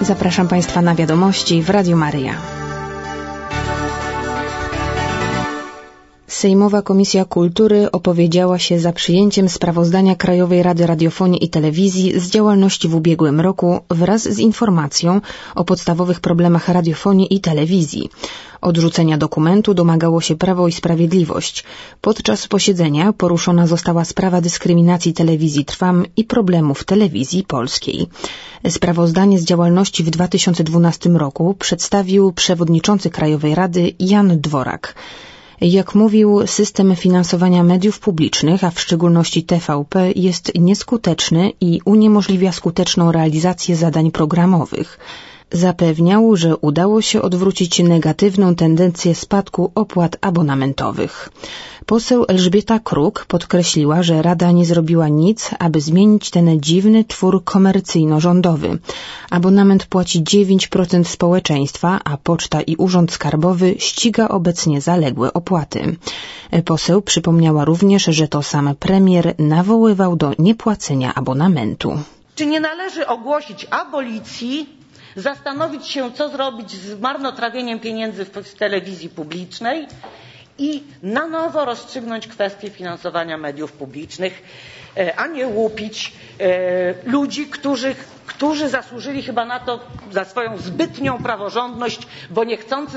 Zapraszam Państwa na wiadomości w Radiu Maryja. Sejmowa Komisja Kultury opowiedziała się za przyjęciem sprawozdania Krajowej Rady Radiofonii i Telewizji z działalności w ubiegłym roku wraz z informacją o podstawowych problemach radiofonii i telewizji. Odrzucenia dokumentu domagało się Prawo i Sprawiedliwość. Podczas posiedzenia poruszona została sprawa dyskryminacji telewizji Trwam i problemów telewizji polskiej. Sprawozdanie z działalności w 2012 roku przedstawił przewodniczący Krajowej Rady Jan Dworak. Jak mówił, system finansowania mediów publicznych, a w szczególności TVP, jest nieskuteczny i uniemożliwia skuteczną realizację zadań programowych. Zapewniał, że udało się odwrócić negatywną tendencję spadku opłat abonamentowych. Poseł Elżbieta Kruk podkreśliła, że Rada nie zrobiła nic, aby zmienić ten dziwny twór komercyjno-rządowy. Abonament płaci 9% społeczeństwa, a Poczta i Urząd Skarbowy ściga obecnie zaległe opłaty. Poseł przypomniała również, że to sam premier nawoływał do niepłacenia abonamentu. Czy nie należy ogłosić abolicji, zastanowić się, co zrobić z marnotrawieniem pieniędzy w telewizji publicznej i na nowo rozstrzygnąć kwestię finansowania mediów publicznych, a nie łupić ludzi, którzy zasłużyli chyba na to za swoją zbytnią praworządność, bo niechcący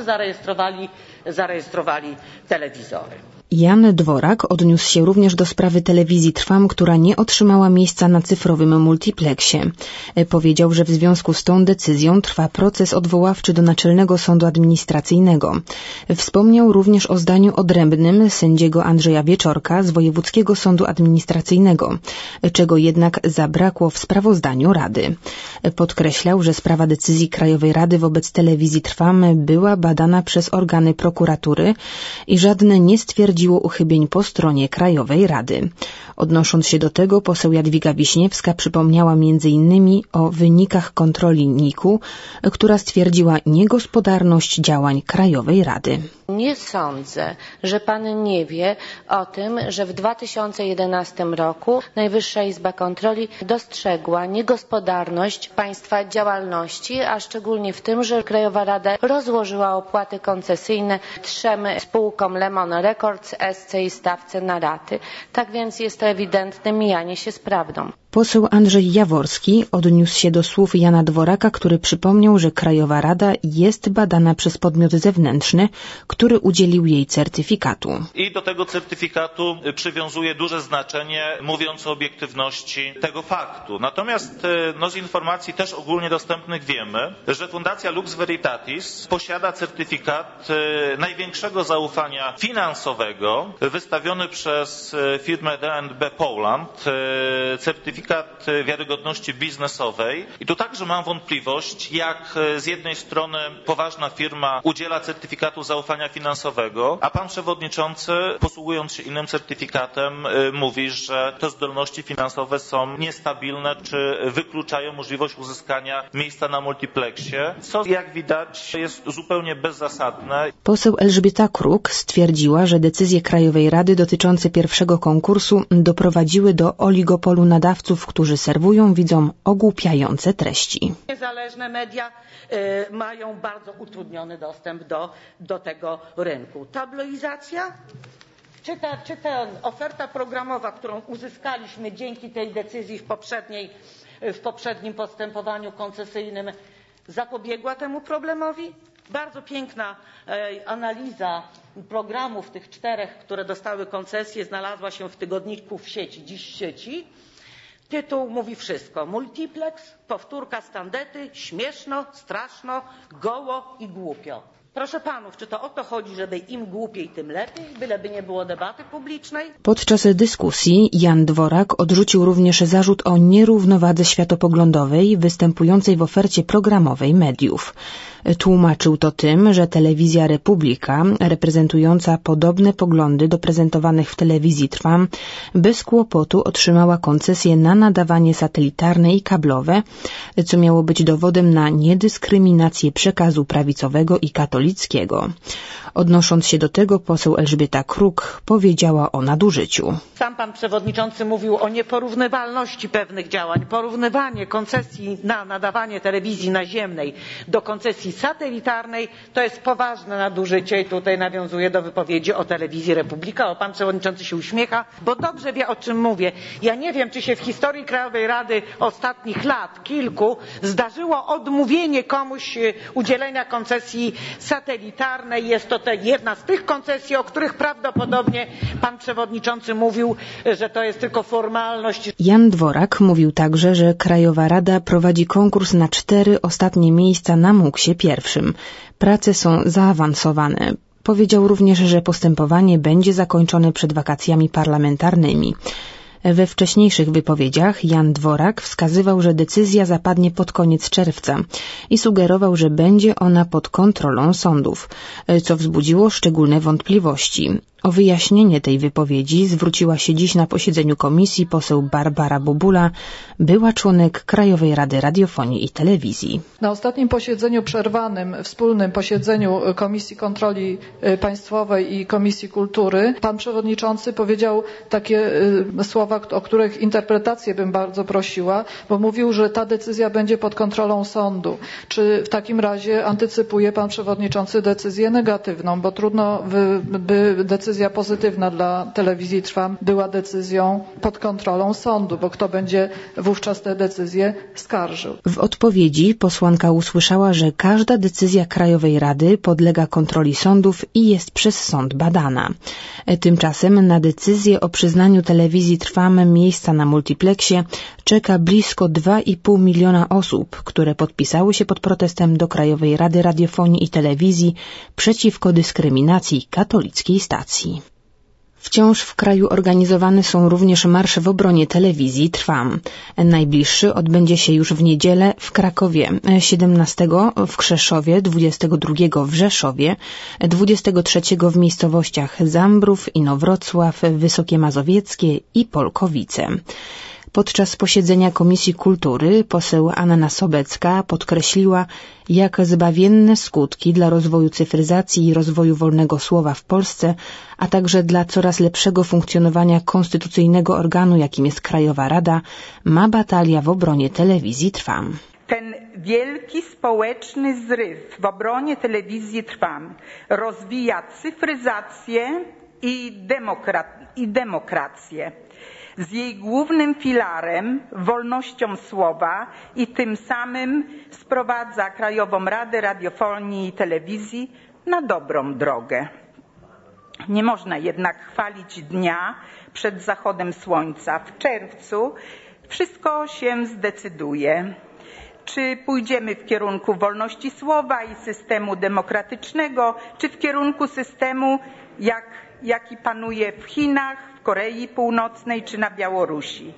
zarejestrowali telewizory. Jan Dworak odniósł się również do sprawy telewizji Trwam, która nie otrzymała miejsca na cyfrowym multiplexie. Powiedział, że w związku z tą decyzją trwa proces odwoławczy do Naczelnego Sądu Administracyjnego. Wspomniał również o zdaniu odrębnym sędziego Andrzeja Wieczorka z Wojewódzkiego Sądu Administracyjnego, czego jednak zabrakło w sprawozdaniu Rady. Podkreślał, że sprawa decyzji Krajowej Rady wobec telewizji Trwam była badana przez organy prokuratury i żadne nie stwierdziło uchybień po stronie Krajowej Rady. Odnosząc się do tego, poseł Jadwiga Wiśniewska przypomniała m.in. o wynikach kontroli NIK-u, która stwierdziła niegospodarność działań Krajowej Rady. Nie sądzę, że pan nie wie o tym, że w 2011 roku Najwyższa Izba Kontroli dostrzegła niegospodarność państwa działalności, a szczególnie w tym, że Krajowa Rada rozłożyła opłaty koncesyjne 3 spółkom Lemon Records, SC i Stawce na raty. Tak więc jest to ewidentne mijanie się z prawdą. Poseł Andrzej Jaworski odniósł się do słów Jana Dworaka, który przypomniał, że Krajowa Rada jest badana przez podmiot zewnętrzny, który udzielił jej certyfikatu. I do tego certyfikatu przywiązuje duże znaczenie, mówiąc o obiektywności tego faktu. Natomiast z informacji też ogólnie dostępnych wiemy, że Fundacja Lux Veritatis posiada certyfikat największego zaufania finansowego wystawiony przez firmę D&B Poland, certyfikat wiarygodności biznesowej. I tu także mam wątpliwość, jak z jednej strony poważna firma udziela certyfikatu zaufania finansowego, a pan przewodniczący, posługując się innym certyfikatem, mówi, że te zdolności finansowe są niestabilne, czy wykluczają możliwość uzyskania miejsca na multiplexie, co jak widać jest zupełnie bezzasadne. Poseł Elżbieta Kruk stwierdziła, że decyzje Krajowej Rady dotyczące pierwszego konkursu doprowadziły do oligopolu nadawców, którzy serwują widzom ogłupiające treści. Niezależne media mają bardzo utrudniony dostęp do tego rynku. Tabloizacja? Czy ta oferta programowa, którą uzyskaliśmy dzięki tej decyzji w poprzednim postępowaniu koncesyjnym, zapobiegła temu problemowi? Bardzo piękna analiza programów tych 4, które dostały koncesję, znalazła się w tygodniku w sieci, dziś w sieci. Tytuł mówi wszystko. Multiplex, powtórka z tandety, śmieszno, straszno, goło i głupio. Proszę panów, czy to o to chodzi, żeby im głupiej, tym lepiej, byleby nie było debaty publicznej? Podczas dyskusji Jan Dworak odrzucił również zarzut o nierównowadze światopoglądowej występującej w ofercie programowej mediów. Tłumaczył to tym, że telewizja Republika, reprezentująca podobne poglądy do prezentowanych w telewizji Trwam, bez kłopotu otrzymała koncesję na nadawanie satelitarne i kablowe, co miało być dowodem na niedyskryminację przekazu prawicowego i katolickiego katolickiego. Odnosząc się do tego, poseł Elżbieta Kruk powiedziała o nadużyciu. Sam pan przewodniczący mówił o nieporównywalności pewnych działań. Porównywanie koncesji na nadawanie telewizji naziemnej do koncesji satelitarnej to jest poważne nadużycie i tutaj nawiązuję do wypowiedzi o telewizji Republika. O, pan przewodniczący się uśmiecha, bo dobrze wie, o czym mówię. Ja nie wiem, czy się w historii Krajowej Rady ostatnich lat, kilku, zdarzyło odmówienie komuś udzielenia koncesji satelitarnej. Jest to jedna z tych koncesji, o których prawdopodobnie pan przewodniczący mówił, że to jest tylko formalność. Jan Dworak mówił także, że Krajowa Rada prowadzi konkurs na 4 ostatnie miejsca na MUKS-ie pierwszym. Prace są zaawansowane. Powiedział również, że postępowanie będzie zakończone przed wakacjami parlamentarnymi. We wcześniejszych wypowiedziach Jan Dworak wskazywał, że decyzja zapadnie pod koniec czerwca i sugerował, że będzie ona pod kontrolą sądów, co wzbudziło szczególne wątpliwości. O wyjaśnienie tej wypowiedzi zwróciła się dziś na posiedzeniu komisji poseł Barbara Bobula, była członek Krajowej Rady Radiofonii i Telewizji. Na ostatnim posiedzeniu przerwanym, wspólnym posiedzeniu Komisji Kontroli Państwowej i Komisji Kultury, pan przewodniczący powiedział takie słowa, o których interpretację bym bardzo prosiła, bo mówił, że ta decyzja będzie pod kontrolą sądu. Czy w takim razie antycypuje pan przewodniczący decyzję negatywną, bo trudno by decyzja pozytywna dla telewizji Trwam była decyzją pod kontrolą sądu, bo kto będzie wówczas tę decyzję skarżył. W odpowiedzi posłanka usłyszała, że każda decyzja Krajowej Rady podlega kontroli sądów i jest przez sąd badana. Tymczasem na decyzję o przyznaniu telewizji Trwam miejsca na multipleksie czeka blisko 2,5 miliona osób, które podpisały się pod protestem do Krajowej Rady Radiofonii i Telewizji przeciwko dyskryminacji katolickiej stacji. Wciąż w kraju organizowane są również marsze w obronie telewizji Trwam. Najbliższy odbędzie się już w niedzielę w Krakowie, 17 w Krzeszowie, 22 w Rzeszowie, 23 w miejscowościach Zambrów, Inowrocław, Wysokie Mazowieckie i Polkowice. Podczas posiedzenia Komisji Kultury poseł Anna Sobecka podkreśliła, jak zbawienne skutki dla rozwoju cyfryzacji i rozwoju wolnego słowa w Polsce, a także dla coraz lepszego funkcjonowania konstytucyjnego organu, jakim jest Krajowa Rada, ma batalia w obronie telewizji Trwam. Ten wielki społeczny zryw w obronie telewizji Trwam rozwija cyfryzację i demokrację. Z jej głównym filarem, wolnością słowa i tym samym sprowadza Krajową Radę Radiofonii i Telewizji na dobrą drogę. Nie można jednak chwalić dnia przed zachodem słońca. W czerwcu wszystko się zdecyduje. Czy pójdziemy w kierunku wolności słowa i systemu demokratycznego, czy w kierunku systemu, jaki panuje w Chinach, w Korei Północnej czy na Białorusi.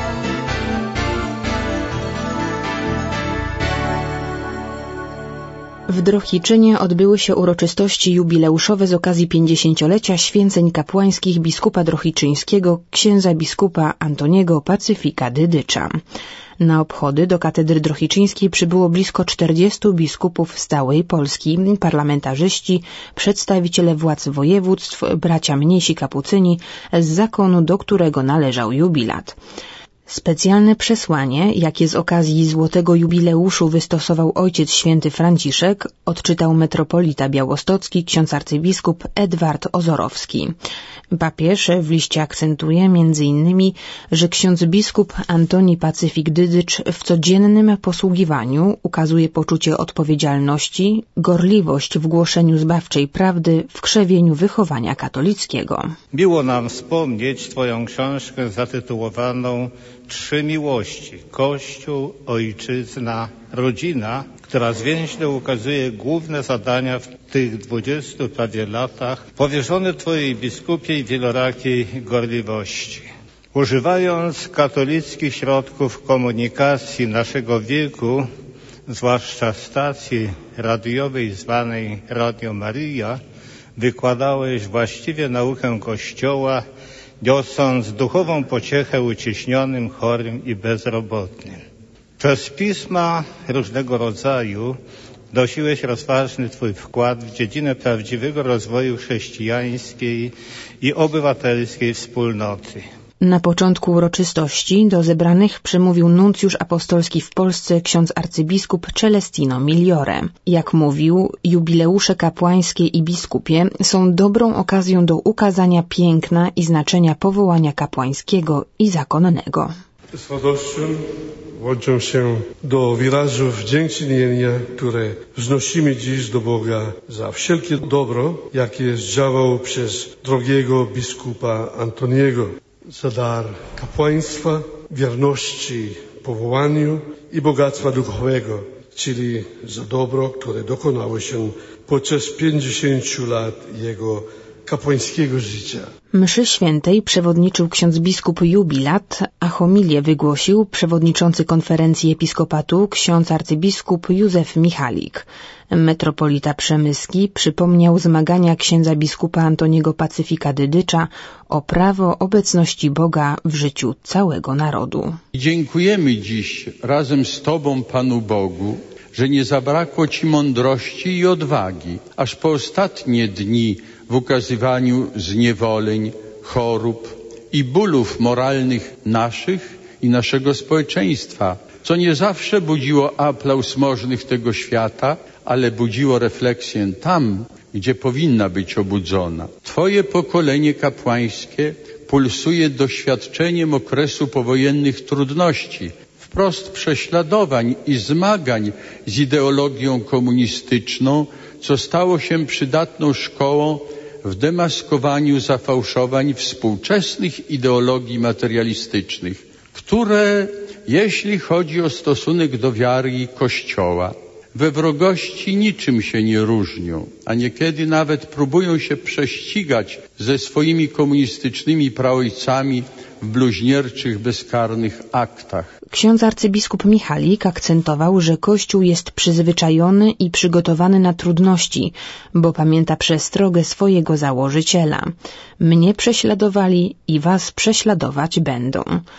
W Drohiczynie odbyły się uroczystości jubileuszowe z okazji 50-lecia święceń kapłańskich biskupa drohiczyńskiego księdza biskupa Antoniego Pacyfika Dydycza. Na obchody do katedry drohiczyńskiej przybyło blisko 40 biskupów z całej Polski, parlamentarzyści, przedstawiciele władz województw, bracia mniejsi kapucyni z zakonu, do którego należał jubilat. Specjalne przesłanie, jakie z okazji złotego jubileuszu wystosował ojciec święty Franciszek, odczytał metropolita białostocki ksiądz arcybiskup Edward Ozorowski. Papież w liście akcentuje m.in., że ksiądz biskup Antoni Pacyfik Dydycz w codziennym posługiwaniu ukazuje poczucie odpowiedzialności, gorliwość w głoszeniu zbawczej prawdy, w krzewieniu wychowania katolickiego. Miło nam wspomnieć Twoją książkę zatytułowaną Trzy miłości – Kościół, Ojczyzna, Rodzina, która zwięźle ukazuje główne zadania w tych 20 prawie latach powierzone Twojej biskupiej wielorakiej gorliwości. Używając katolickich środków komunikacji naszego wieku, zwłaszcza stacji radiowej zwanej Radio Maryja, wykładałeś właściwie naukę Kościoła, niosąc duchową pociechę uciśnionym, chorym i bezrobotnym. Przez pisma różnego rodzaju Wnosiłeś rozważny Twój wkład w dziedzinę prawdziwego rozwoju chrześcijańskiej i obywatelskiej wspólnoty. Na początku uroczystości do zebranych przemówił nuncjusz apostolski w Polsce ksiądz arcybiskup Celestino Migliore. Jak mówił, jubileusze kapłańskie i biskupie są dobrą okazją do ukazania piękna i znaczenia powołania kapłańskiego i zakonnego. Z radością włączam się do wyrazów dziękczynienia, które wznosimy dziś do Boga za wszelkie dobro, jakie zdziałał przez drogiego biskupa Antoniego, za dar kapłaństwa, wierności powołaniu i bogactwa duchowego, czyli za dobro, które dokonało się podczas 50 lat jego kapłańskiego życia. Mszy świętej przewodniczył ksiądz biskup jubilat, a homilię wygłosił przewodniczący konferencji episkopatu ksiądz arcybiskup Józef Michalik. Metropolita przemyski przypomniał zmagania księdza biskupa Antoniego Pacyfika Dydycza o prawo obecności Boga w życiu całego narodu. Dziękujemy dziś razem z Tobą, Panu Bogu, że nie zabrakło Ci mądrości i odwagi, aż po ostatnie dni w ukazywaniu zniewoleń, chorób i bólów moralnych naszych i naszego społeczeństwa, co nie zawsze budziło aplauz możnych tego świata, ale budziło refleksję tam, gdzie powinna być obudzona. Twoje pokolenie kapłańskie pulsuje doświadczeniem okresu powojennych trudności, wprost prześladowań i zmagań z ideologią komunistyczną, co stało się przydatną szkołą w demaskowaniu zafałszowań współczesnych ideologii materialistycznych, które, jeśli chodzi o stosunek do wiary i Kościoła, we wrogości niczym się nie różnią, a niekiedy nawet próbują się prześcigać ze swoimi komunistycznymi praojcami w bluźnierczych, bezkarnych aktach. Ksiądz arcybiskup Michalik akcentował, że Kościół jest przyzwyczajony i przygotowany na trudności, bo pamięta przestrogę swojego założyciela. Mnie prześladowali i was prześladować będą.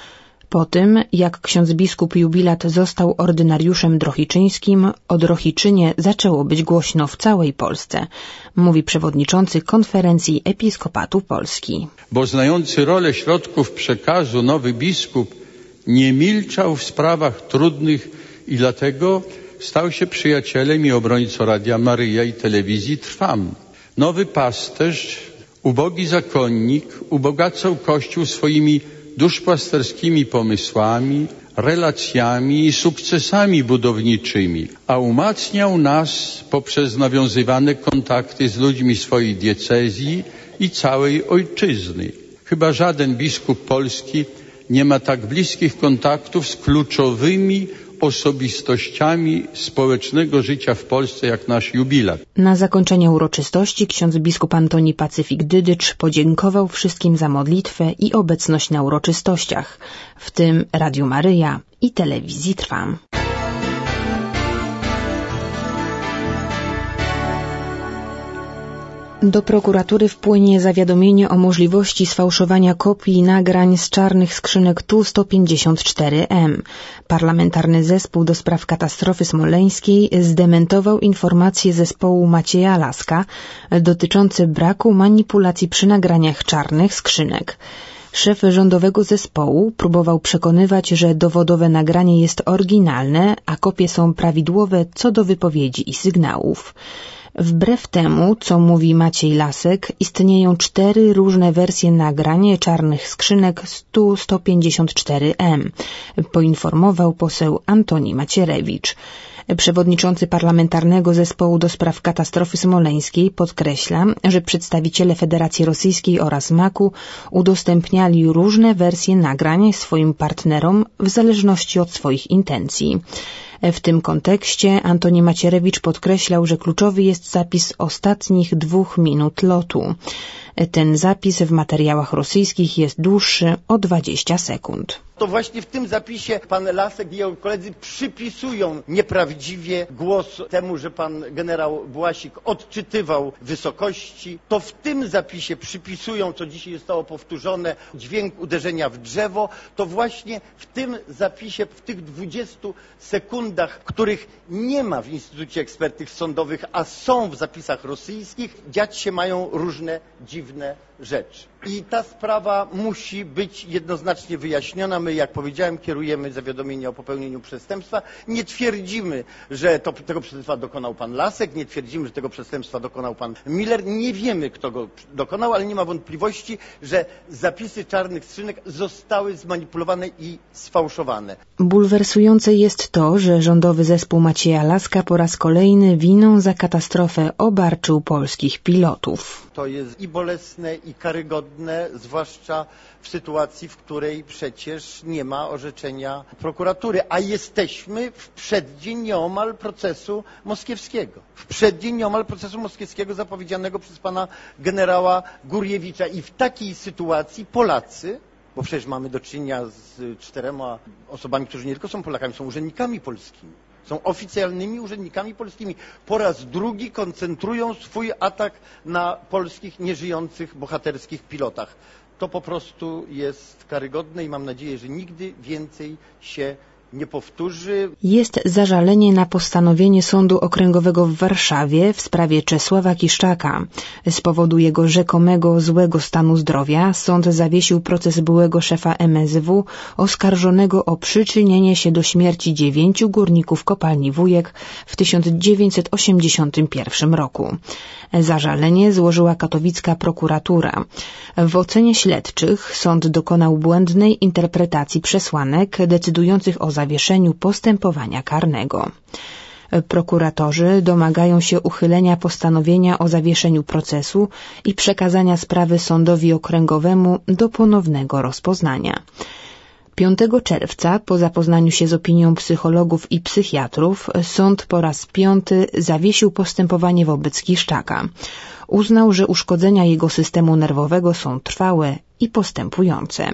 Po tym, jak ksiądz biskup jubilat został ordynariuszem drohiczyńskim, o Drohiczynie zaczęło być głośno w całej Polsce, mówi przewodniczący konferencji Episkopatu Polski. Bo znający rolę środków przekazu nowy biskup nie milczał w sprawach trudnych i dlatego stał się przyjacielem i obrońcą Radia Maryja i telewizji Trwam. Nowy pasterz, ubogi zakonnik ubogacał Kościół swoimi duszpasterskimi pomysłami, relacjami i sukcesami budowniczymi, a umacniał nas poprzez nawiązywane kontakty z ludźmi swojej diecezji i całej ojczyzny. Chyba żaden biskup polski nie ma tak bliskich kontaktów z kluczowymi osobistościami społecznego życia w Polsce jak nasz jubilat. Na zakończenie uroczystości ksiądz biskup Antoni Pacyfik Dydycz podziękował wszystkim za modlitwę i obecność na uroczystościach, w tym Radiu Maryja i telewizji Trwam. Do prokuratury wpłynie zawiadomienie o możliwości sfałszowania kopii nagrań z czarnych skrzynek Tu-154M. Parlamentarny Zespół do spraw katastrofy smoleńskiej zdementował informacje zespołu Macieja Laska dotyczące braku manipulacji przy nagraniach czarnych skrzynek. Szef rządowego zespołu próbował przekonywać, że dowodowe nagranie jest oryginalne, a kopie są prawidłowe co do wypowiedzi i sygnałów. Wbrew temu, co mówi Maciej Lasek, istnieją 4 różne wersje nagrań czarnych skrzynek z Tu-154M, poinformował poseł Antoni Macierewicz. Przewodniczący Parlamentarnego Zespołu do spraw katastrofy smoleńskiej podkreśla, że przedstawiciele Federacji Rosyjskiej oraz MAK-u udostępniali różne wersje nagrań swoim partnerom w zależności od swoich intencji. W tym kontekście Antoni Macierewicz podkreślał, że kluczowy jest zapis ostatnich 2 minut lotu. Ten zapis w materiałach rosyjskich jest dłuższy o 20 sekund. To właśnie w tym zapisie pan Lasek i jego koledzy przypisują nieprawdziwie głos temu, że pan generał Błasik odczytywał wysokości. To w tym zapisie przypisują, co dzisiaj zostało powtórzone, dźwięk uderzenia w drzewo. To właśnie w tym zapisie, w tych 20 sekundach, których nie ma w Instytucie Ekspertyz Sądowych, a są w zapisach rosyjskich, dziać się mają różne dziwne rzeczy. I ta sprawa musi być jednoznacznie wyjaśniona. My, jak powiedziałem, kierujemy zawiadomienie o popełnieniu przestępstwa. Nie twierdzimy, że tego przestępstwa dokonał pan Lasek, nie twierdzimy, że tego przestępstwa dokonał pan Miller. Nie wiemy, kto go dokonał, ale nie ma wątpliwości, że zapisy czarnych skrzynek zostały zmanipulowane i sfałszowane. Bulwersujące jest to, że rządowy zespół Macieja Laska po raz kolejny winą za katastrofę obarczył polskich pilotów. To jest i bolesne, i karygodne, zwłaszcza w sytuacji, w której przecież nie ma orzeczenia prokuratury, a jesteśmy w przeddzień nieomal procesu moskiewskiego. W przeddzień nieomal procesu moskiewskiego zapowiedzianego przez pana generała Gurjewicza. I w takiej sytuacji Polacy, bo przecież mamy do czynienia z 4 osobami, którzy nie tylko są Polakami, są urzędnikami polskimi. Są oficjalnymi urzędnikami polskimi. Po raz drugi koncentrują swój atak na polskich, nieżyjących, bohaterskich pilotach. To po prostu jest karygodne i mam nadzieję, że nigdy więcej się nie powtórzy. Jest zażalenie na postanowienie Sądu Okręgowego w Warszawie w sprawie Czesława Kiszczaka. Z powodu jego rzekomego złego stanu zdrowia sąd zawiesił proces byłego szefa MSW oskarżonego o przyczynienie się do śmierci 9 górników kopalni Wujek w 1981 roku. Zażalenie złożyła katowicka prokuratura. W ocenie śledczych sąd dokonał błędnej interpretacji przesłanek decydujących o zawieszeniu postępowania karnego. Prokuratorzy domagają się uchylenia postanowienia o zawieszeniu procesu i przekazania sprawy sądowi okręgowemu do ponownego rozpoznania. 5 czerwca, po zapoznaniu się z opinią psychologów i psychiatrów, sąd po raz 5 zawiesił postępowanie wobec Kiszczaka. Uznał, że uszkodzenia jego systemu nerwowego są trwałe i postępujące.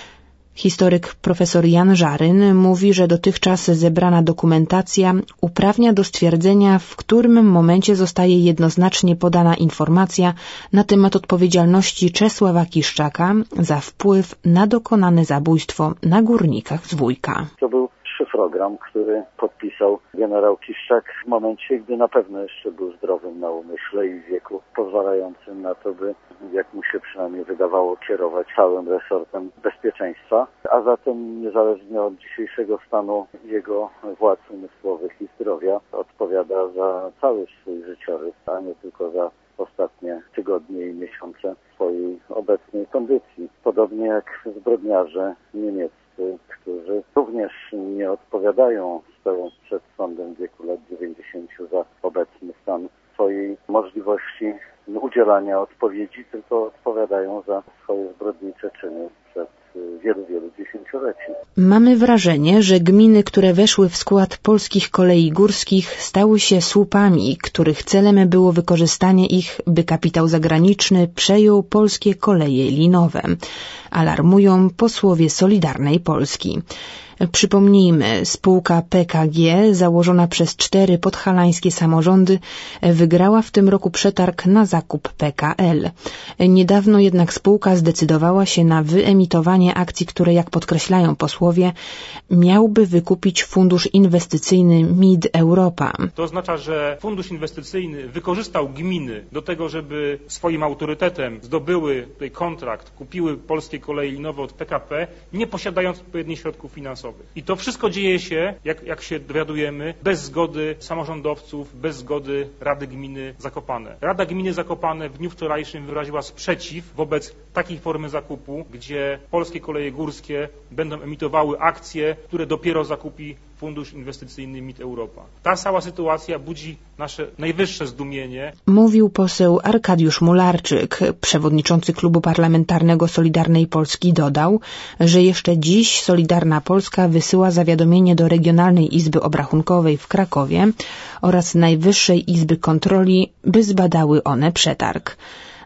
Historyk profesor Jan Żaryn mówi, że dotychczas zebrana dokumentacja uprawnia do stwierdzenia, w którym momencie zostaje jednoznacznie podana informacja na temat odpowiedzialności Czesława Kiszczaka za wpływ na dokonane zabójstwo na górnikach z Wujka. To był szyfrogram, który podpisał generał Kiszczak w momencie, gdy na pewno jeszcze był zdrowym na umyśle i w wieku pozwalającym na to, by, jak mu się przynajmniej wydawało, kierować całym resortem bezpieczeństwa. A zatem niezależnie od dzisiejszego stanu jego władz umysłowych i zdrowia odpowiada za cały swój życiorys, a nie tylko za ostatnie tygodnie i miesiące swojej obecnej kondycji. Podobnie jak zbrodniarze niemieccy, którzy również nie odpowiadają stojąc przed sądem w wieku lat 90 za obecny stan swojej możliwości udzielania odpowiedzi, tylko odpowiadają za swoje zbrodnicze czyny przed wielu dziesięcioleci. Mamy wrażenie, że gminy, które weszły w skład polskich kolei górskich, stały się słupami, których celem było wykorzystanie ich, by kapitał zagraniczny przejął polskie koleje linowe. Alarmują posłowie Solidarnej Polski. Przypomnijmy, spółka PKG, założona przez 4 podhalańskie samorządy, wygrała w tym roku przetarg na zakup PKL. Niedawno jednak spółka zdecydowała się na wyemitowanie akcji, które, jak podkreślają posłowie, miałby wykupić fundusz inwestycyjny Mid Europa. To oznacza, że fundusz inwestycyjny wykorzystał gminy do tego, żeby swoim autorytetem zdobyły tutaj kontrakt, kupiły polskie koleje linowe od PKP, nie posiadając odpowiednich środków finansowych. I to wszystko dzieje się, jak się dowiadujemy, bez zgody samorządowców, bez zgody Rady Gminy Zakopane. Rada Gminy Zakopane w dniu wczorajszym wyraziła sprzeciw wobec takiej formy zakupu, gdzie polskie koleje górskie będą emitowały akcje, które dopiero zakupi Fundusz Inwestycyjny Mid Europa. Ta cała sytuacja budzi nasze najwyższe zdumienie. Mówił poseł Arkadiusz Mularczyk. Przewodniczący Klubu Parlamentarnego Solidarnej Polski dodał, że jeszcze dziś Solidarna Polska wysyła zawiadomienie do Regionalnej Izby Obrachunkowej w Krakowie oraz Najwyższej Izby Kontroli, by zbadały one przetarg.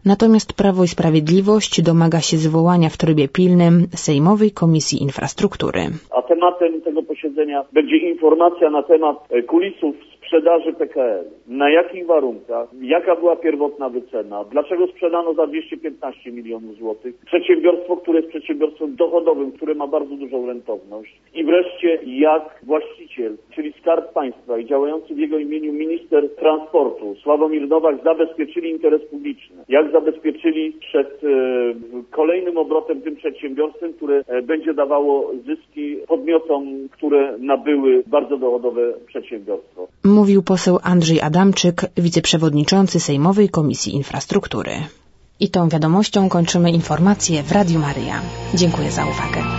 Natomiast Prawo i Sprawiedliwość domaga się zwołania w trybie pilnym Sejmowej Komisji Infrastruktury. A tematem tego posiedzenia będzie informacja na temat kulisów sprzedaży PKL. Na jakich warunkach, jaka była pierwotna wycena, dlaczego sprzedano za 215 milionów złotych. Przedsiębiorstwo, które jest przedsiębiorstwem dochodowym, które ma bardzo dużą rentowność. I wreszcie jak właściciel, czyli Skarb Państwa i działający w jego imieniu minister transportu Sławomir Nowak zabezpieczyli interes publiczny. Jak zabezpieczyli przed kolejnym obrotem tym przedsiębiorstwem, które będzie dawało zyski podmiotom, które nabyły bardzo dochodowe przedsiębiorstwo. Mówił poseł Andrzej Adamczyk, wiceprzewodniczący Sejmowej Komisji Infrastruktury. I tą wiadomością kończymy informacje w Radiu Maryja. Dziękuję za uwagę.